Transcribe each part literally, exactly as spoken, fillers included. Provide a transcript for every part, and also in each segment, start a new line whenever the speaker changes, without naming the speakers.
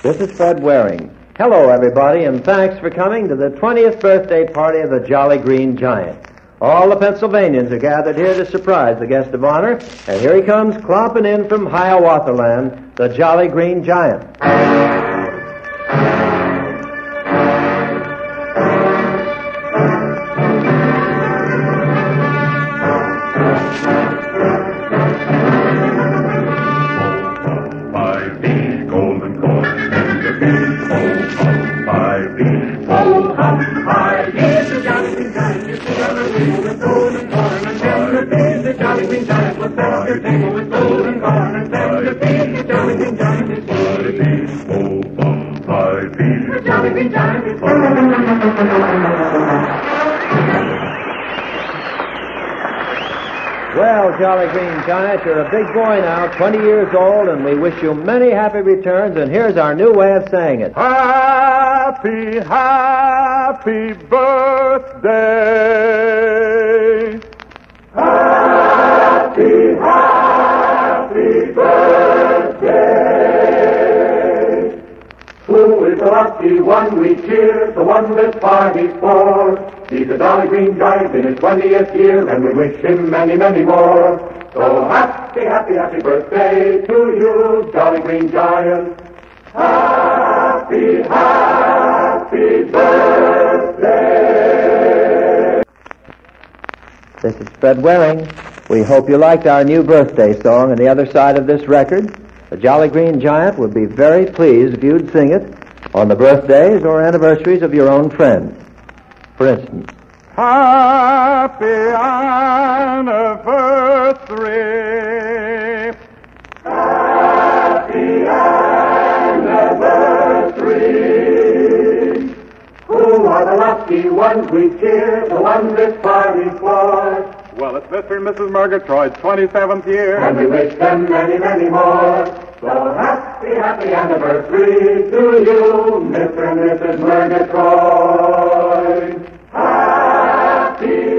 This is Fred Waring. Hello, everybody, and thanks for coming to the twentieth birthday party of the Jolly Green Giant. All the Pennsylvanians are gathered here to surprise the guest of honor, and here he comes clomping in from Hiawatha Land, the Jolly Green Giant. Well, Jolly Green Giant, you're a big boy now, twenty years old, and we wish you many happy returns, and here's our new way of saying it.
Happy, happy birthday. Happy, happy birthday. Who is the lucky one we cheer, the one this party's for? He's a Jolly Green Giant in his twentieth year, and we wish him many, many more. So happy, happy, happy birthday to you, Jolly Green Giant. Happy, happy birthday.
This is Fred Waring. We hope you liked our new birthday song on the other side of this record. The Jolly Green Giant would be very pleased if you'd sing it on the birthdays or anniversaries of your own friends. For instance,
happy anniversary. Happy anniversary. Who are the lucky ones we cheer, the ones this party's for? Well, it's Mister and Missus Murgatroyd's twenty-seventh year, and we wish them many, many more. So happy, happy anniversary to you, Mister and Missus Murgatroyd. Happy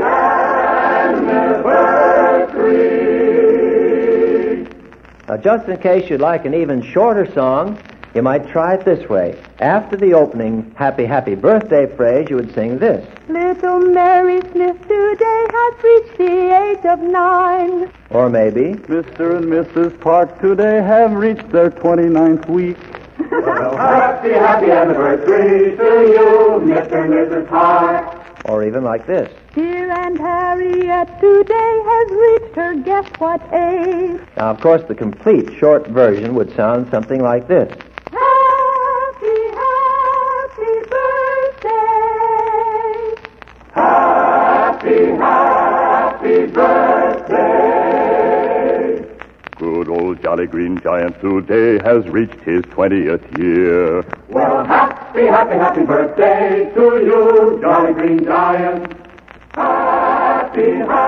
anniversary.
Now, just in case you'd like an even shorter song, you might try it this way. After the opening happy, happy birthday phrase, you would sing this.
Little Mary Smith today has reached the age of nine.
Or maybe,
Mister and Missus Park today have reached their twenty-ninth week. Well, happy, happy anniversary to you, Mister and Missus Park.
or even like this.
Dear Aunt Harriet today has reached her guess what age.
Now, of course, the complete short version would sound something like this.
Happy, happy birthday.
Happy, happy birthday. Good old Jolly Green Giant today has reached his twentieth year. Well, happy, happy, happy birthday to you, Jolly Green Giant. Happy, happy.